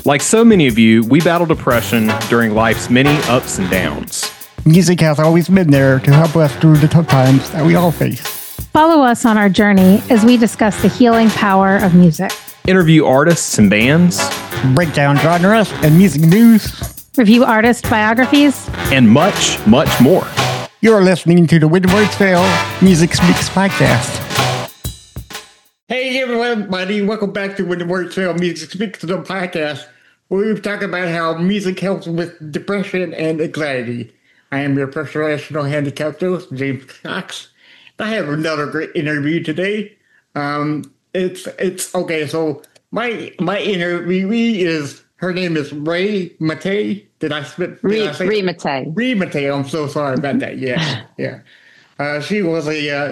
Like so many of you, we battle depression during life's many ups and downs. Music has always been there to help us through the tough times that we all face. Follow us on our journey as we discuss the healing power of music. Interview artists and bands. Break down genres and music news. Review artist biographies. And much, much more. You're listening to the When Words Fail Music Speaks podcast. Hey everybody, welcome back to When the Words Fail Music Speaks the podcast, where we talk about how music helps with depression and anxiety. I am your professional handicapped host, James Cox. I have another great interview today. It's okay. So my interviewee is, her name is Ray Matei. Did I say Ray Matei? Ray Matei. I'm so sorry about that. Yeah. She was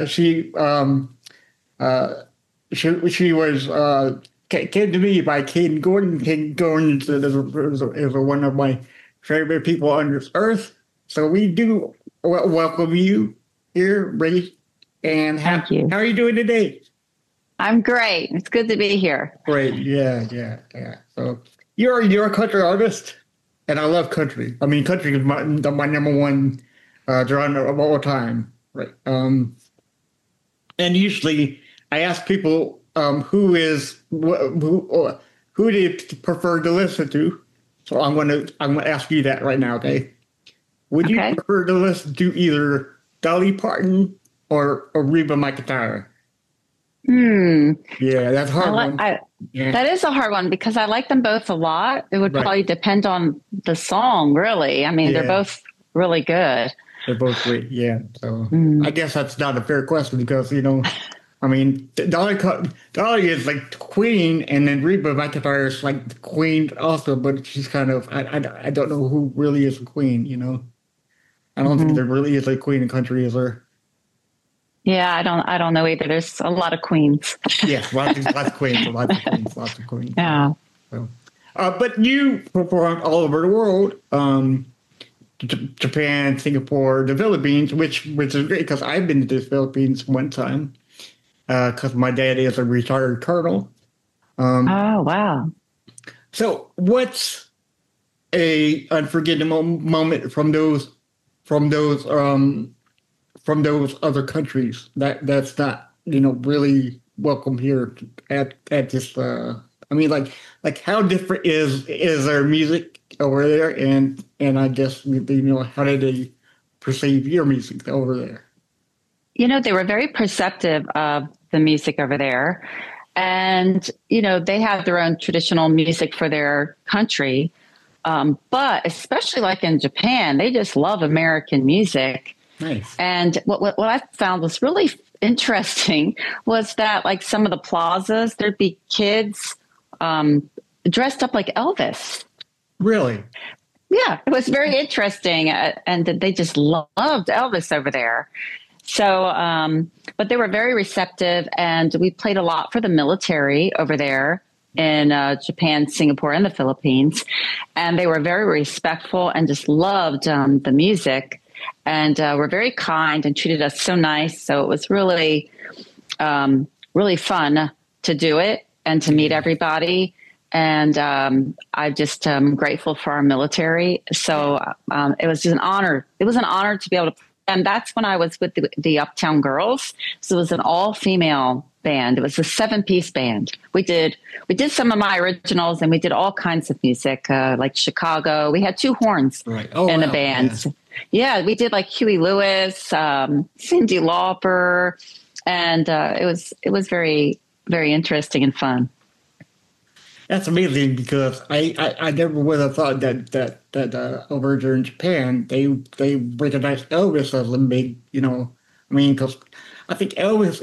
she was came to me by Ken Gordon. Ken Gordon is one of my favorite people on this earth. So we do welcome you here, Ray. And Thank you. How are you doing today? I'm great. It's good to be here. Great. Yeah. So you're a country artist, and I love country. I mean, country is my number one genre of all time. Right. And usually I ask people who do they prefer to listen to. So I'm gonna ask you that right now. Okay. Would you prefer to listen to either Dolly Parton or Reba McEntire? Yeah, that's a hard one. That is a hard one because I like them both a lot. It would probably depend on the song, really. I mean, they're both really good. They're both great, yeah. So I guess that's not a fair question because, I mean, Dolly is like the queen, and then Reba McEntire is like the queen also, but she's kind of, I don't know who really is the queen, I don't think there really is a queen in country, is there? Yeah, I don't know either. There's a lot of queens. Yes, lots of queens. Yeah. So, but you performed all over the world, Japan, Singapore, the Philippines, which is great because I've been to the Philippines one time because my dad is a retired colonel. Oh, wow. So what's a unforgettable moment from those other countries that's not really welcome here at this I mean like how different is their music over there and I guess how did they perceive your music over there? They were very perceptive of the music over there, and they have their own traditional music for their country, but especially like in Japan, they just love American music. Nice. And what I found was really interesting was that like some of the plazas, there'd be kids dressed up like Elvis. Really? Yeah, it was very interesting. And they just loved Elvis over there. So, but they were very receptive, and we played a lot for the military over there in Japan, Singapore, and the Philippines. And they were very respectful and just loved the music. And were very kind and treated us so nice. So it was really, really fun to do it and to meet everybody. And I just am grateful for our military. So it was just an honor. It was an honor to be able to. And that's when I was with the Uptown Girls. So it was an all-female band. It was a 7-piece band. We did some of my originals, and we did all kinds of music, like Chicago. We had 2 horns in the band. Yeah, we did like Huey Lewis, Cyndi Lauper, and it was very, very interesting and fun. That's amazing because I never would have thought that over there in Japan they recognize Elvis as a big I mean because I think Elvis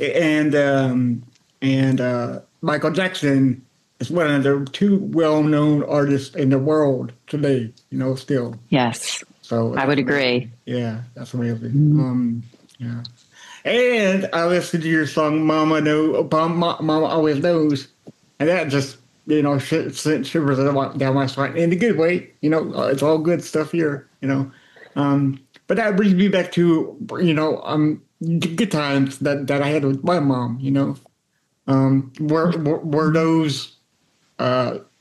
and Michael Jackson is one of the 2 well-known artists in the world today. Still. Yes. So I would agree. Yeah, that's amazing. Yeah, and I listened to your song "Mama Always Knows," and that just sent shivers down my spine in a good way. It's all good stuff here. But that brings me back to good times that I had with my mom. Were those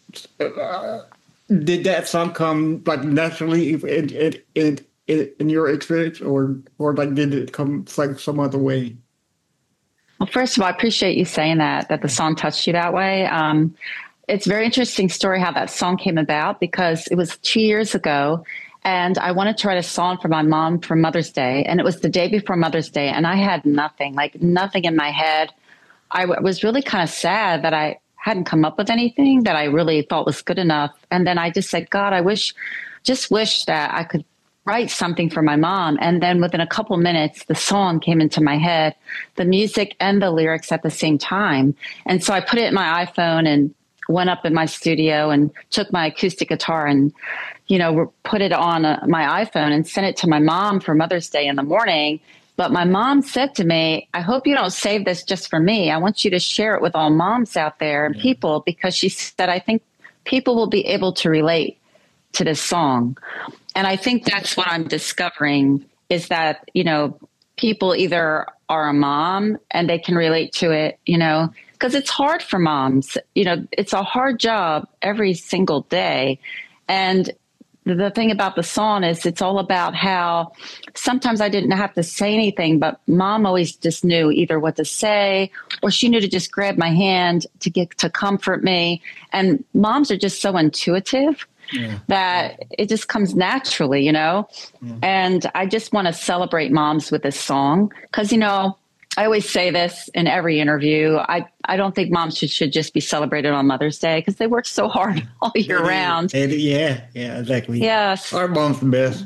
did that song come like naturally in your experience, or like did it come like some other way? Well, first of all, I appreciate you saying that the song touched you that way. It's a very interesting story how that song came about because it was 2 years ago and I wanted to write a song for my mom for Mother's Day. And it was the day before Mother's Day and I had nothing in my head. I was really kind of sad that I hadn't come up with anything that I really thought was good enough. And then I just said, God, just wish that I could write something for my mom. And then within a couple minutes, the song came into my head, the music and the lyrics at the same time. And so I put it in my iPhone and went up in my studio and took my acoustic guitar and, put it on my iPhone and sent it to my mom for Mother's Day in the morning. But my mom said to me, I hope you don't save this just for me. I want you to share it with all moms out there and people, because she said, I think people will be able to relate to this song. And I think that's what I'm discovering is that, people either are a mom and they can relate to it, because it's hard for moms. It's a hard job every single day. And the thing about the song is it's all about how sometimes I didn't have to say anything, but mom always just knew either what to say or she knew to just grab my hand to comfort me. And moms are just so intuitive. That it just comes naturally, and I just want to celebrate moms with this song because, I always say this in every interview. I don't think moms should just be celebrated on Mother's Day because they work so hard all year round. Yeah, exactly. Yes. Our mom's the best,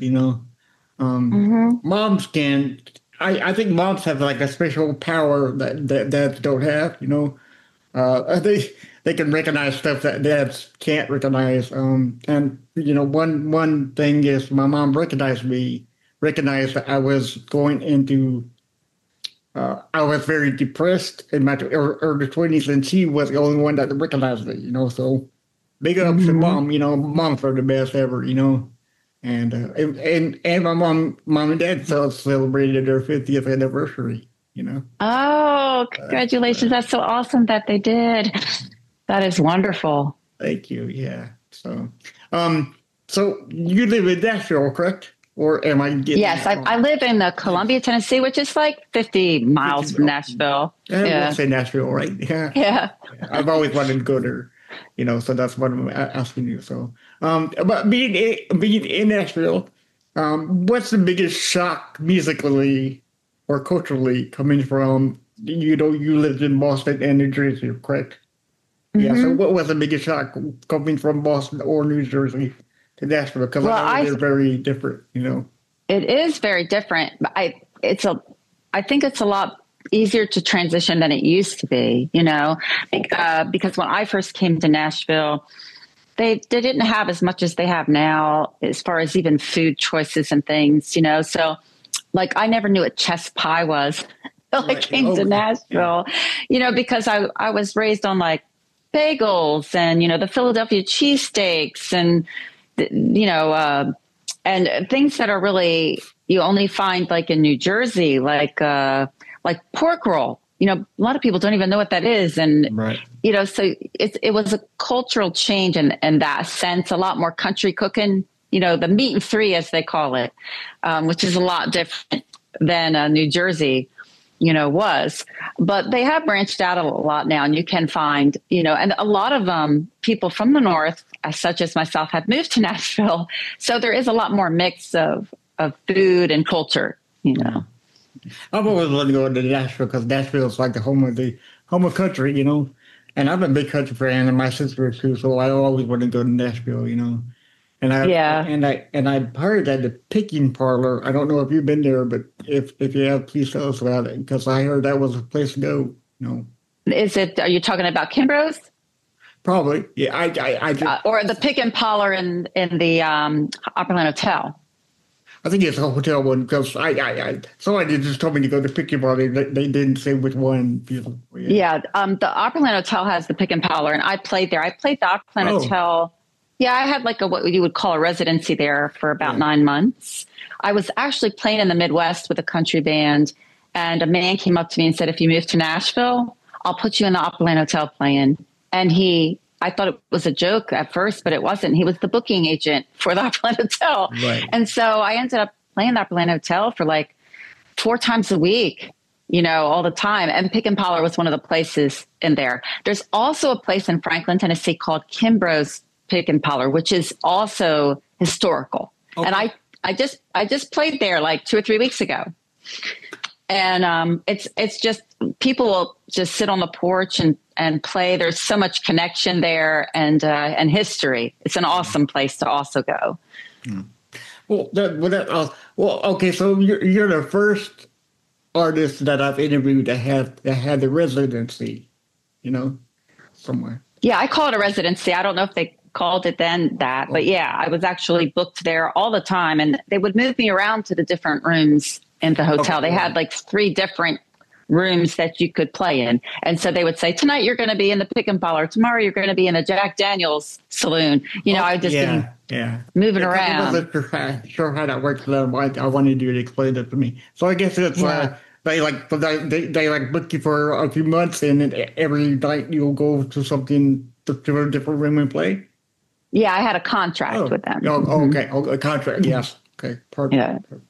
Moms can, I think moms have like a special power that dads don't have, they can recognize stuff that dads can't recognize. And one thing is my mom recognized that I was going into, I was very depressed in my early 20s, and she was the only one that recognized it, so big ups to mom, moms are the best ever, and my mom and dad celebrated their 50th anniversary, Oh, congratulations. That's so awesome that they did. That is wonderful. Thank you. Yeah. So, so you live in Nashville, correct? Or am I getting? Yes, I live in Columbia, Tennessee, which is like 50 miles from Nashville. I will say Nashville, right? Yeah. I've always wanted to go there, so that's what I'm asking you. So, but being in Nashville, what's the biggest shock musically or culturally coming from, you lived in Boston and New Jersey, correct? Yeah, so what was the biggest shock coming from Boston or New Jersey to Nashville? Because they're very different, It is very different. I think it's a lot easier to transition than it used to be, because when I first came to Nashville, they didn't have as much as they have now as far as even food choices and things, So, like, I never knew what chess pie was until I came to Nashville, because I was raised on like bagels and, the Philadelphia cheesesteaks and, and things that are really, you only find like in New Jersey, like pork roll. A lot of people don't even know what that is. And, so it was a cultural change in that sense, a lot more country cooking, the meat and three, as they call it, which is a lot different than New Jersey, was. But they have branched out a lot now, and you can find, and a lot of people from the North, such as myself, have moved to Nashville. So there is a lot more mix of food and culture, I've always wanted to go to Nashville because Nashville is like the home of country, And I'm a big country fan, and my sister is too. So I always want to go to Nashville, And I heard that the Picking Parlor. I don't know if you've been there, but if you have, please tell us about it because I heard that was a place to go. Is it? Are you talking about Kimbrough's? Probably, yeah. I or the Pick and Parlor in the Opryland Hotel. I think it's a hotel one because somebody just told me to go to Pick and Parlor. They didn't say which one. Yeah, the Opryland Hotel has the Pick and Parlor, and I played there. I played the Opryland Hotel. Yeah, I had like what you would call a residency there for about 9 months. I was actually playing in the Midwest with a country band, and a man came up to me and said, if you move to Nashville, I'll put you in the Opryland Hotel playing. And he I thought it was a joke at first, but it wasn't. He was the booking agent for the Opryland Hotel. Right. And so I ended up playing the Opryland Hotel for like 4 times a week, all the time. And Pick and Parlor was one of the places in there. There's also a place in Franklin, Tennessee called Kimbrough's Pick and Parlor, which is also historical. Okay. And I just played there like 2 or 3 weeks ago. And it's just, people will just sit on the porch and play. There's so much connection there and history. It's an awesome place to also go. Well, okay. So you're the first artist that I've interviewed that had the residency, somewhere. Yeah, I call it a residency. I don't know if they called it then that, but yeah, I was actually booked there all the time, and they would move me around to the different rooms in the hotel. Okay. They had like 3 different rooms that you could play in. And so they would say, tonight you're going to be in the Pick and Parlor. Tomorrow you're going to be in the Jack Daniels saloon. I would just be moving around. I wasn't sure how that works. I wanted you to explain it to me. So I guess it's they book you for a few months, and then every night you'll go to a different room and play. Yeah, I had a contract with them. Okay. A contract. Yes. Okay. Perfect. Yeah. Perfect.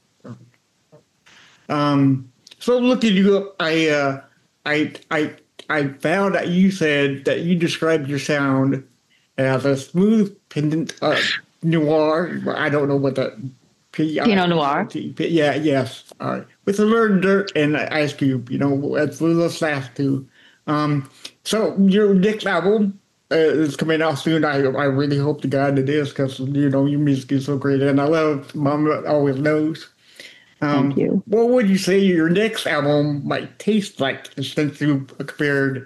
So looking you up, I found that you said that you described your sound as a smooth pendant noir. I don't know what that Pinot Noir. Yeah. Yes. All right. With a little dirt and ice cube. That's a little sass too. So your next album is coming out soon. I really hope to God it is, because your music is so great, and I love Mama Always Knows. Thank you. What would you say your next album might taste like, since you compared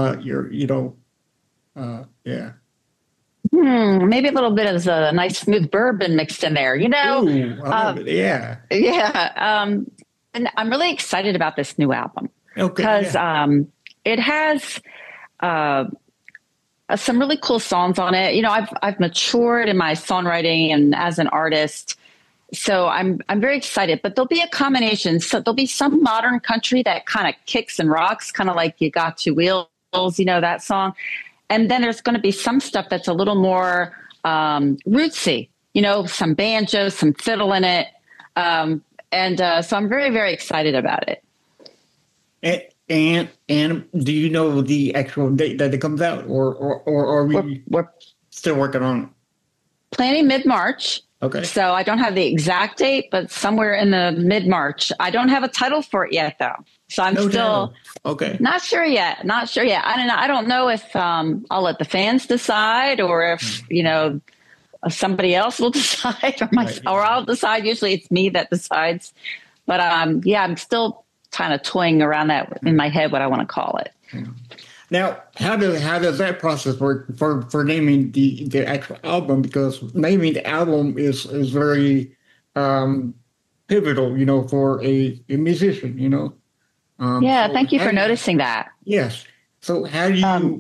Maybe a little bit of a nice smooth bourbon mixed in there, Ooh, I love it. Yeah. Yeah. And I'm really excited about this new album because it has some really cool songs on it. I've matured in my songwriting and as an artist. So I'm very excited, but there'll be a combination. So there'll be some modern country that kind of kicks and rocks, kind of like You Got 2 Wheels, that song. And then there's going to be some stuff that's a little more rootsy, some banjo, some fiddle in it. So I'm very, very excited about it. And do you know the actual date that it comes out, or are we're still working on it? Planning mid-March. Okay. So I don't have the exact date, but somewhere in the mid-March. I don't have a title for it yet, though. So I'm still not sure yet. I don't know if I'll let the fans decide, or if somebody else will decide, or I'll decide. Usually it's me that decides. But I'm still kind of toying around that in my head, what I want to call it. Now, how does that process work for naming the actual album? Because naming the album is very pivotal, for a musician, Thank you for noticing that. Yes. So how do you,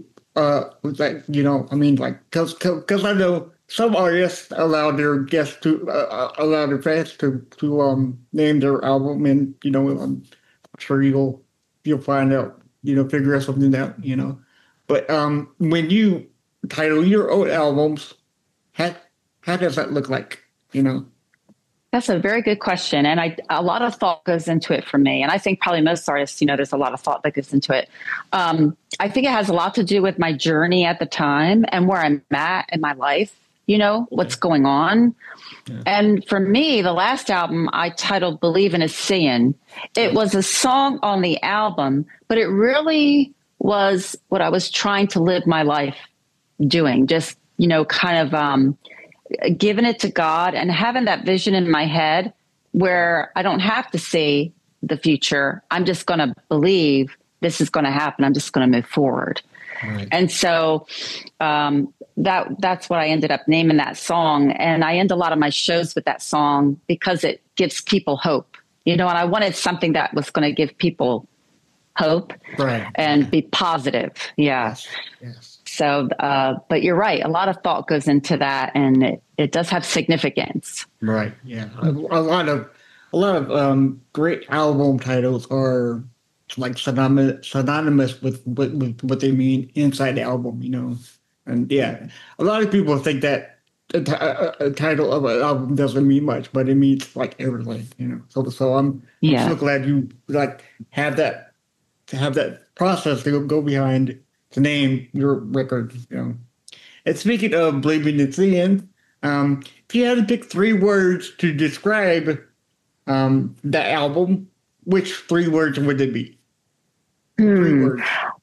because I know some artists allow their guests to, allow their fans to name their album, and, I'm sure you'll find out, figure something out, But when you title your own albums, how does that look like, That's a very good question. And a lot of thought goes into it for me. And I think probably most artists, there's a lot of thought that goes into it. I think it has a lot to do with my journey at the time and where I'm at in my life, what's going on. Yeah. And for me, the last album I titled Believin' Is Seeing. It was a song on the album, but it really was what I was trying to live my life doing, just, kind of giving it to God and having that vision in my head where I don't have to see the future. I'm just going to believe this is going to happen. I'm just going to move forward. Right. And so that's what I ended up naming that song. And I end a lot of my shows with that song because it gives people hope, and I wanted something that was going to give people hope and be positive. Yeah. Yes. So, but you're right. A lot of thought goes into that, and it does have significance. Right. Yeah. A lot of great album titles are like synonymous with what they mean inside the album. And yeah, a lot of people think that a title of an album doesn't mean much, but it means like everything, you know. So I'm Yeah. so glad you like have that to have that process to go behind to name your record, you know. And speaking of believing in sin, if you had to pick three words to describe the album, which three words would it be? Three words.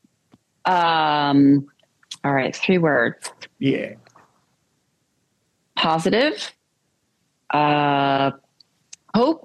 All right, three words. Yeah. Positive, hope,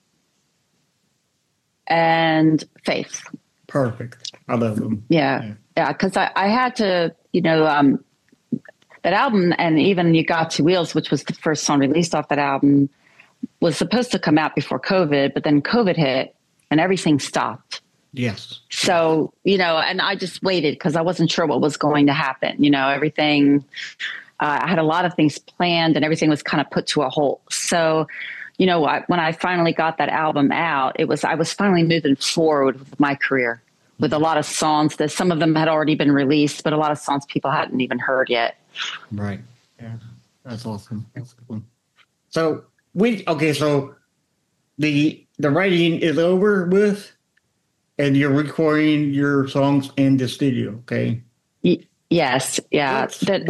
and faith. Perfect. I love them. Yeah. Because I had to, that album, and even You Got Two Wheels, which was the first song released off that album, was supposed to come out before COVID, but then COVID hit and everything stopped. Yes. So, and I just waited because I wasn't sure what was going to happen. Everything, I had a lot of things planned and everything was kind of put to a halt. So, when I finally got that album out, I was finally moving forward with my career with a lot of songs that some of them had already been released, but a lot of songs people hadn't even heard yet. Right. Yeah. That's awesome. That's cool. So so the writing is over with and you're recording your songs in the studio, okay? Yes. Yeah.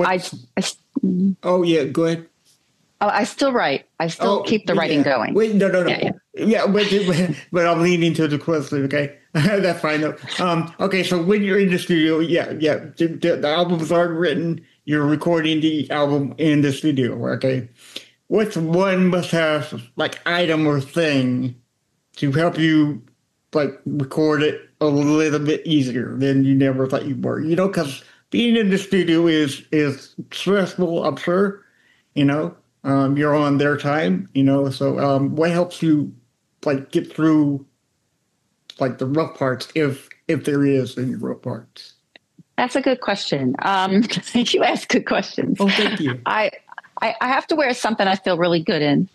Oh yeah, go ahead. Oh, I still write. I still keep the writing going. Wait, no. Yeah, but I'm leaning to the question, okay? That's fine. No. Okay, so when you're in the studio, the albums aren't written. You're recording the album in the studio, okay? What's one must-have, like, item or thing to help you, like, record it a little bit easier than you never thought you were? Because being in the studio is stressful, I'm sure, you're on their time, so what helps you like get through like the rough parts if there is any rough parts? That's a good question. You ask good questions. Oh, thank you. I have to wear something I feel really good in.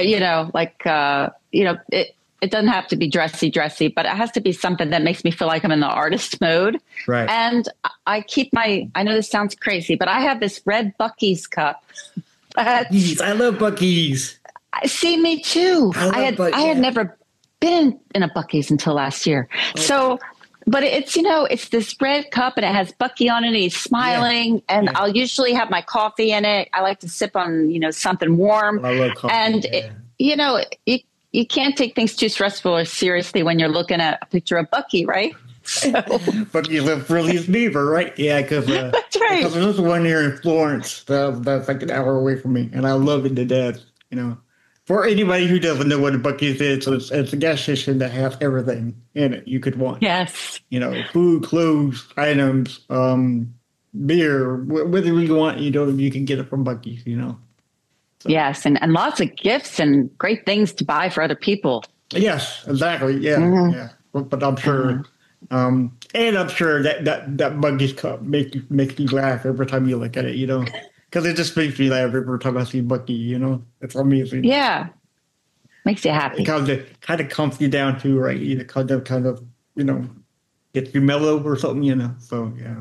It doesn't have to be dressy, but it has to be something that makes me feel like I'm in the artist mode. Right. And I know this sounds crazy, but I have this red Buc-ee's cup. Buc-ee's. I love Buc-ee's. See, me too. I had never been in a Buc-ee's until last year. Okay. So, but it's, it's this red cup and it has Buc-ee on it and he's smiling and I'll usually have my coffee in it. I like to sip on, something warm. I love coffee. And, you can't take things too stressful or seriously when you're looking at a picture of Buc-ee, right? So. Buc-ee lives Frillies Beaver, right? Yeah, because that's right. Because there's one here in Florence that's like an hour away from me, and I love it to death. For anybody who doesn't know what a Buc-ee's is, it's a gas station that has everything in it you could want. Yes. Food, clothes, items, beer, whatever you want. You can get it from Buc-ee's. So. Yes, and lots of gifts and great things to buy for other people. Yes, exactly. Yeah, yeah. But I'm sure. And I'm sure that Buc-ee's cup makes you laugh every time you look at it, because it just makes me laugh every time I see Buc-ee, It's amazing. Yeah. Makes you happy. It kind of calms you down too, right? Kind of, gets you mellow or something, So, yeah.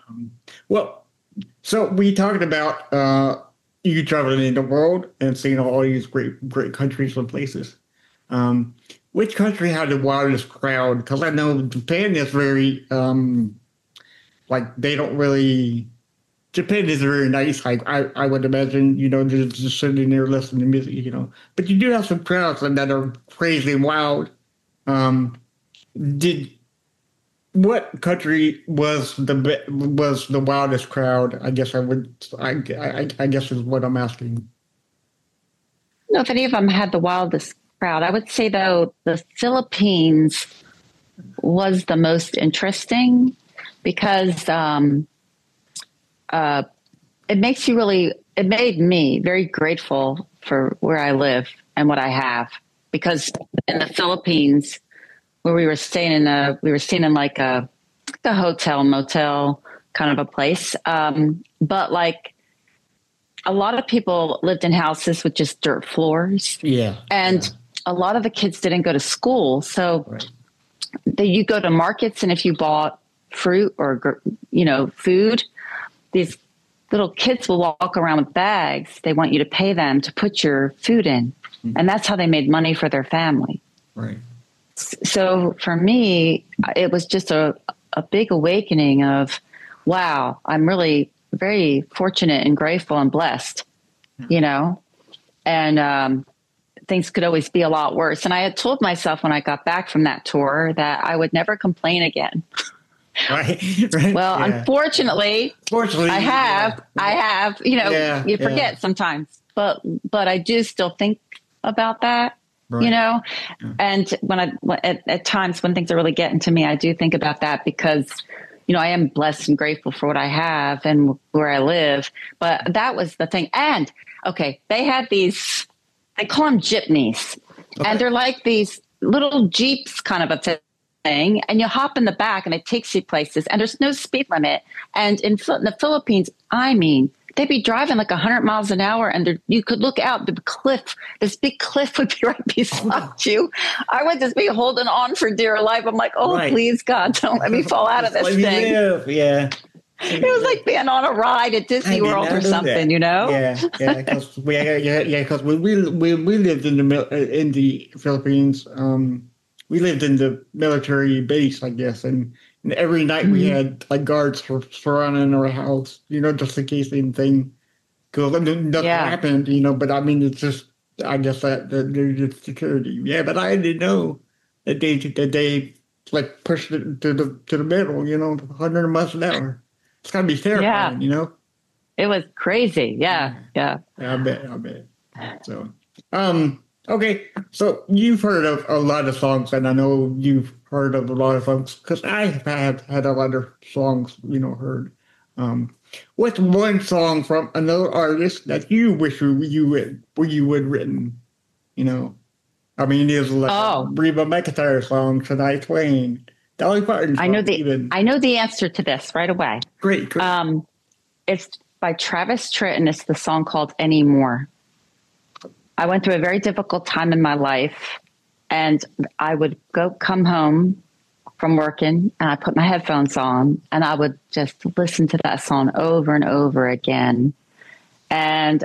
So we talked about you traveling in the world and seeing all these great countries and places. Which country had the wildest crowd? Because I know Japan is very, they don't really. Japan is very nice. I would imagine, just sitting there listening to music, But you do have some crowds that are crazy and wild. What country was the wildest crowd? I guess I guess is what I'm asking. I don't know if any of them had the wildest crowd. I would say, though, the Philippines was the most interesting because it made me very grateful for where I live and what I have. Because in the Philippines, where we were staying in like a hotel, motel kind of a place. But like a lot of people lived in houses with just dirt floors. Yeah. And a lot of the kids didn't go to school. So you go to markets and if you bought fruit or, food, the little kids will walk around with bags. They want you to pay them to put your food in. And that's how they made money for their family. Right. So for me, it was just a big awakening of, wow, I'm really very fortunate and grateful and blessed, you know, and things could always be a lot worse. And I had told myself when I got back from that tour that I would never complain again. Right. Well, unfortunately, I have, you know, you forget sometimes, but I do still think about that, you know, and when at times when things are really getting to me, I do think about that because, you know, I am blessed and grateful for what I have and where I live, but that was the thing. And okay, they had these, they call them jeepneys, and they're like these little Jeeps kind of a thing, and you hop in the back and it takes you places, and there's no speed limit. And in the Philippines, I mean, they'd be driving like 100 miles an hour, and you could look out the cliff. This big cliff would be right beside you. I would just be holding on for dear life. I'm like, oh, please, God, don't let me fall out of this thing. Yeah. It was like being on a ride at Disney World or something, you know? Yeah, because we lived in the Philippines. We lived in the military base, I guess, and every night we had like guards surrounding our house, you know, just in case anything, because nothing happened, you know. But I mean, it's just, I guess that there's just security. Yeah, but I didn't know that they like pushed it to the middle, you know, 100 miles an hour. It's gotta be terrifying, you know. It was crazy. Yeah. I bet. So, okay. So you've heard of a lot of songs, and I know you've heard of a lot of songs because I have had a lot of songs, you know, heard. What's one song from another artist that you wish you would written? You know, I mean, there's like Reba McEntire song, Shania Twain, Dolly Parton. I know the answer to this right away. Great. It's by Travis Tritt, and it's the song called Anymore. I went through a very difficult time in my life, and I would come home from working, and I put my headphones on, and I would just listen to that song over and over again. And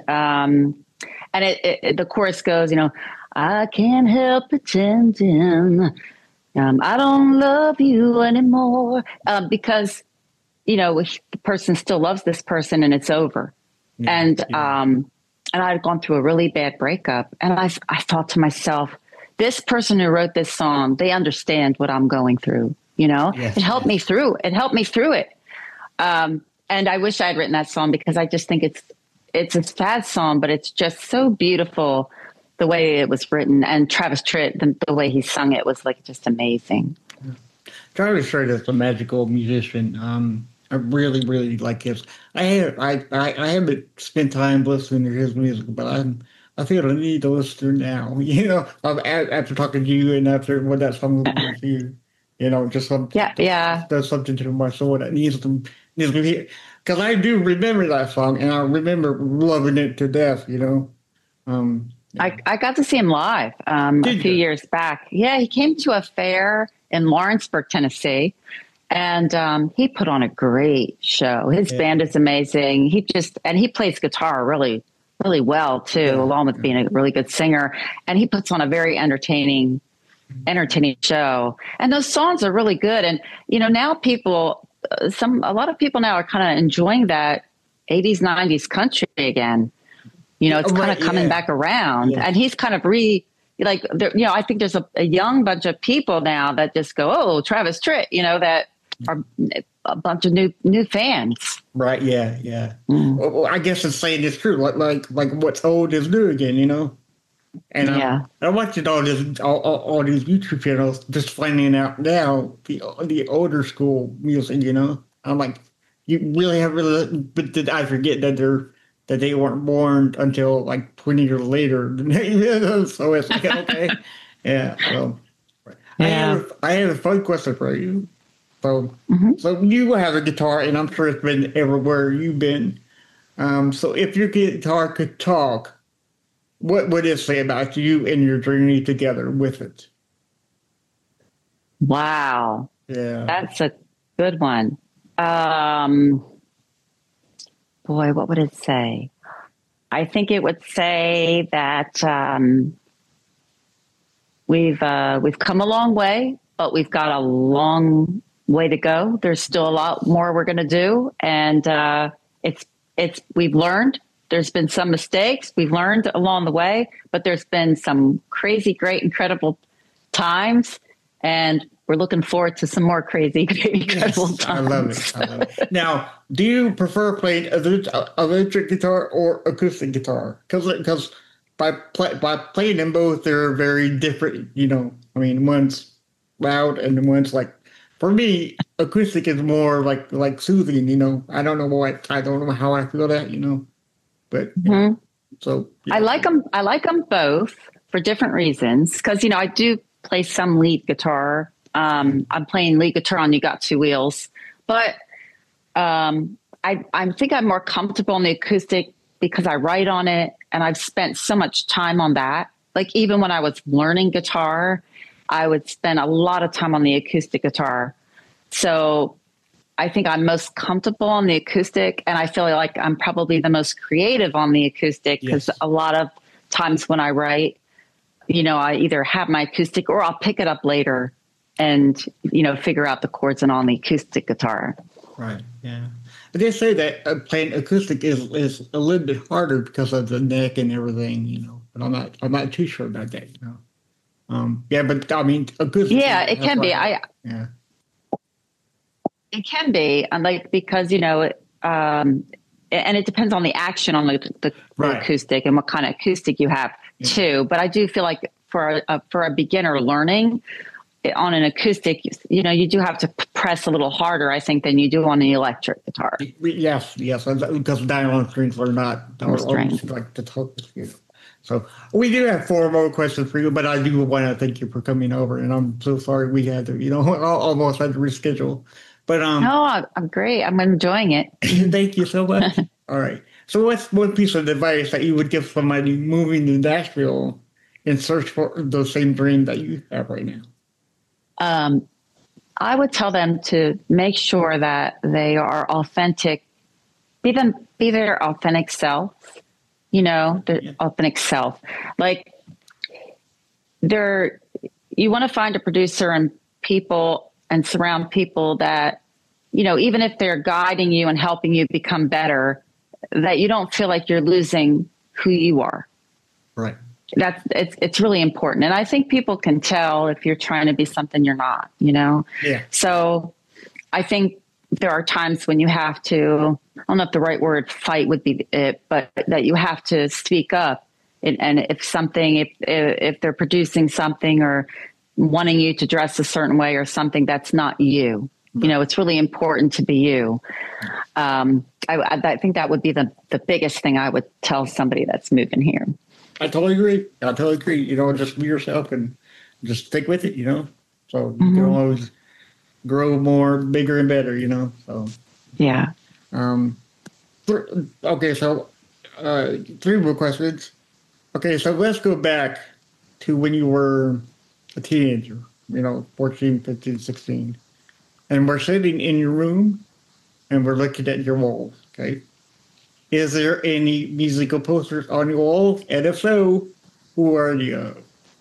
the chorus goes, you know, I can't help pretending I don't love you anymore, because, you know, the person still loves this person and it's over. And I had gone through a really bad breakup, and I thought to myself, this person who wrote this song, they understand what I'm going through. You know, it helped me through. It helped me through it. And I wish I had written that song because I just think it's a sad song, but it's just so beautiful the way it was written. And Travis Tritt, the way he sung it was like just amazing. Travis Tritt is a magical musician. I really, really like his. I haven't spent time listening to his music, but I feel the need to listen now. You know, after talking to you and after what that song was with you, you know, just does something to my soul that needs to hear. Because I do remember that song, and I remember loving it to death. You know, I got to see him live a few years back. Yeah, he came to a fair in Lawrenceburg, Tennessee. And he put on a great show. His band is amazing. He plays guitar really, really well too, along with being a really good singer. And he puts on a very entertaining show. And those songs are really good. And you know, now a lot of people now are kind of enjoying that 80s, 90s country again. You know, it's kind of coming back around. And he's kind of you know, I think there's a young bunch of people now that just go, oh, Travis Tritt, you know, that are a bunch of new fans. Right. Yeah. Well, I guess it's saying it's true. Like what's old is new again, you know? And I'm watching all these YouTube channels just finding out now the older school music, you know? I'm like, you really have but did I forget that they weren't born until like 20 years later? So it's like, okay. Yeah. So I have a fun question for you. So, so you have a guitar, and I'm sure it's been everywhere you've been. So if your guitar could talk, what would it say about you and your journey together with it? Wow. Yeah. That's a good one. boy, what would it say? I think it would say that we've come a long way, but we've got a long way to go. There's still a lot more we're going to do, and we've learned. There's been some mistakes we've learned along the way, but there's been some crazy, great, incredible times, and we're looking forward to some more crazy, great, incredible times. I love it. Now, do you prefer playing electric guitar or acoustic guitar? Because by playing them both, they're very different. I mean, one's loud and one's like. For me, acoustic is more like soothing. I don't know what. I don't know how I feel that. But so yeah. I like them. I like them both for different reasons. Because I do play some lead guitar. I'm playing lead guitar on You Got Two Wheels, but I think I'm more comfortable on the acoustic because I write on it, and I've spent so much time on that. Like even when I was learning guitar, I would spend a lot of time on the acoustic guitar. So I think I'm most comfortable on the acoustic, and I feel like I'm probably the most creative on the acoustic because a lot of times when I write, I either have my acoustic or I'll pick it up later and, figure out the chords and on the acoustic guitar. Right. Yeah. But they say that playing acoustic is a little bit harder because of the neck and everything, but I'm not too sure about that, Yeah, but I mean, acoustic. Yeah, it can be. It can be, because and it depends on the action on the acoustic and what kind of acoustic you have too. But I do feel like for a beginner learning on an acoustic, you do have to press a little harder, I think, than you do on the electric guitar. Yes, because nylon strings are not strings. Like the toughest. So we do have 4 more questions for you, but I do want to thank you for coming over, and I'm so sorry we had to, almost had to reschedule. But no, I'm great. I'm enjoying it. Thank you so much. All right. So what's one piece of advice that you would give somebody moving to Nashville in search for the same dream that you have right now? I would tell them to make sure that they are authentic, be their authentic self, authentic self. Like you want to find a producer and people and surround people that, even if they're guiding you and helping you become better, that you don't feel like you're losing who you are. Right. It's really important. And I think people can tell if you're trying to be something you're not, Yeah. So I think there are times when you have to, I don't know if the right word fight would be it, but that you have to speak up. And if they're producing something or wanting you to dress a certain way or something that's not you, it's really important to be you. I think that would be the biggest thing I would tell somebody that's moving here. I totally agree. Just be yourself and just stick with it, so you can always grow more, bigger and better, so. Yeah. Okay. So, 3 more questions. Okay. So let's go back to when you were a teenager, 14, 15, 16. And we're sitting in your room and we're looking at your walls, okay? Is there any musical posters on your walls? And if so, who are you?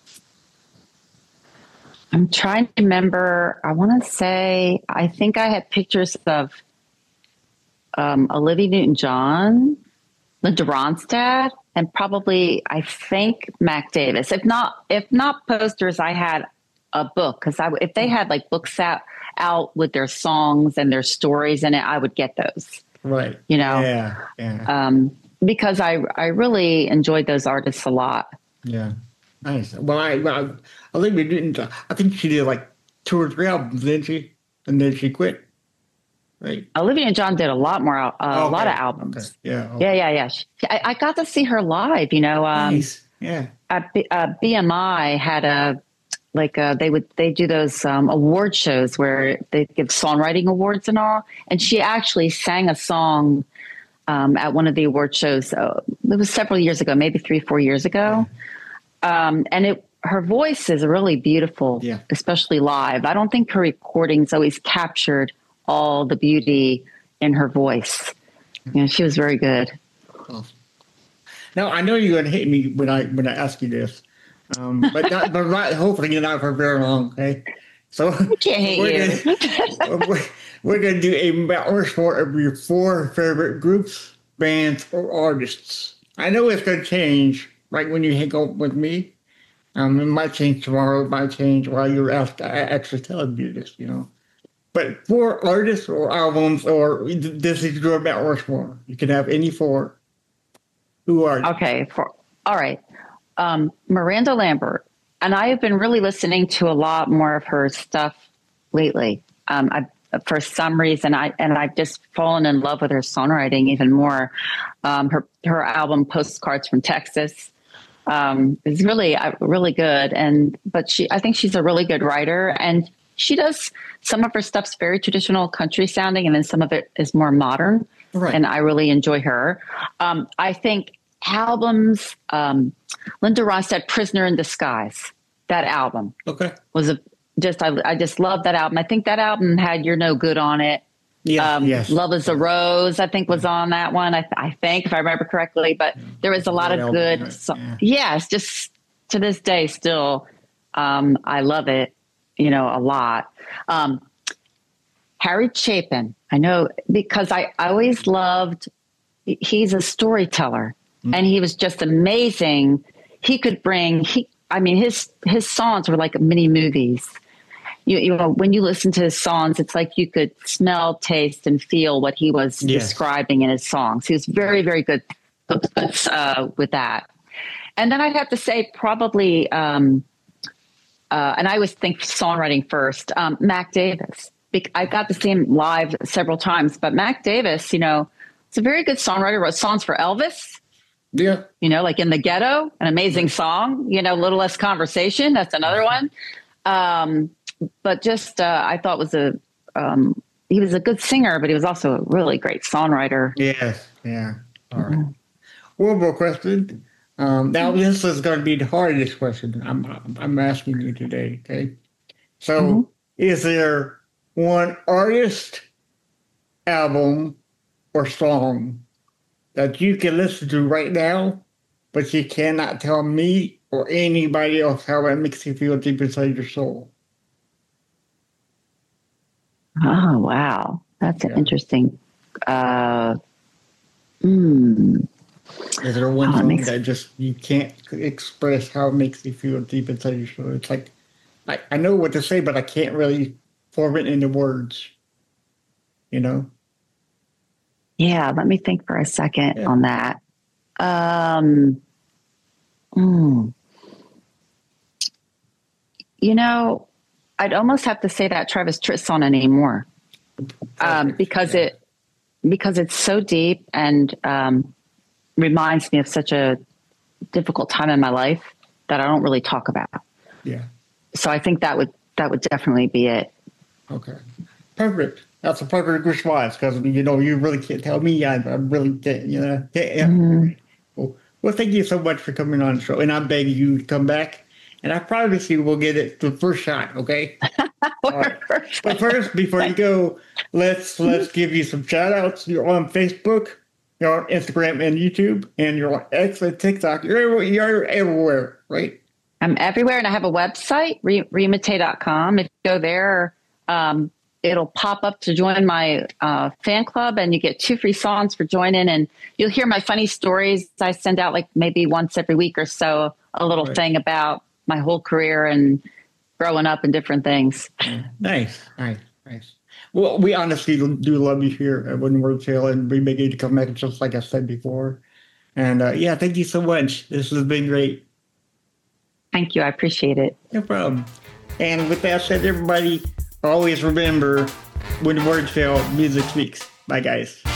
I'm trying to remember. I want to say, I think I had pictures of Olivia Newton-John, Linda Ronstadt, and probably, I think, Mac Davis. If not posters, I had a book, because if they had like books out with their songs and their stories in it, I would get those. Right. Yeah. Because I really enjoyed those artists a lot. Yeah. Nice. Well, I think we didn't. I think she did like 2 or 3 albums, didn't she? And then she quit. Right. Olivia and John did a lot more, lot of albums. Okay. Yeah. Okay. Yeah. I got to see her live. Nice. Yeah. At BMI had they do those award shows where they give songwriting awards and all, and she actually sang a song at one of the award shows. It was several years ago, maybe 3-4 years ago. Yeah. And her voice is really beautiful, especially live. I don't think her recordings always captured all the beauty in her voice. Yeah, she was very good. Awesome. Now I know you're gonna hate me when I ask you this, but not hopefully not for very long. Okay, so I can't hate you. We're gonna do a Mount Rushmore of your 4 favorite groups, bands, or artists. I know it's gonna change right when you hang up with me. It might change tomorrow. It might change while you're actually telling me this. But 4 artists or albums, or this is your Mount Rushmore. You can have any 4. Who are you? Okay. All right. Miranda Lambert. And I have been really listening to a lot more of her stuff lately. For some reason, I've just fallen in love with her songwriting even more. Her album Postcards from Texas is really good. But I think she's a really good writer, and she does some of her stuff's very traditional country sounding, and then some of it is more modern. Right. And I really enjoy her. I think albums, Linda Ronstadt, Prisoner in Disguise, that album was I just love that album. I think that album had You're No Good on it. Yes. Love is a Rose, I think, was on that one. I think, if I remember correctly, but there was a lot of good songs. Yes, just to this day still, I love it, a lot. Harry Chapin, I know, because I always loved, he's a storyteller, and he was just amazing. He could bring, his songs were like mini movies. When you listen to his songs, it's like you could smell, taste, and feel what he was describing in his songs. He was very, very good with that. And then I'd have to say probably, and I always think songwriting first, Mac Davis. I got to see him live several times, but Mac Davis, it's a very good songwriter. Wrote songs for Elvis. Yeah. Like In the Ghetto, an amazing song, Little Less Conversation. That's another one. But just, I thought he was a good singer, but he was also a really great songwriter. Yes. Yeah. All right. One more question. Now this is going to be the hardest question I'm asking you today. Okay. So is there one artist, album, or song that you can listen to right now, but you cannot tell me or anybody else how it makes you feel deep inside your soul? Oh, wow. That's an interesting. Is there one song that just you can't express how it makes you feel deep inside your soul? It's like, I know what to say, but I can't really form it into words, Yeah, let me think for a second on that. I'd almost have to say that Travis Tritt song Anymore, because it's so deep and reminds me of such a difficult time in my life that I don't really talk about. Yeah. So I think that would definitely be it. Okay. Perfect. That's a perfect response, because you really can't tell me. I really can't. Well, thank you so much for coming on the show, and I'm begging you to come back. And I promise you we'll get it the first shot, okay? All right. But first, before you go, let's give you some shout outs. You're on Facebook, you're on Instagram and YouTube, and you're on X and TikTok. You're everywhere, right? I'm everywhere, and I have a website, remate.com. If you go there, it'll pop up to join my fan club, and you get 2 free songs for joining, and you'll hear my funny stories. I send out like maybe once every week or so a little thing about my whole career and growing up and different things. Nice. Well, we honestly do love you here at Wooden Word Sale, and we make you to come back, just like I said before. And thank you so much. This has been great. Thank you. I appreciate it. No problem. And with that said, everybody, always remember, Wooden Word Sale, music speaks. Bye, guys.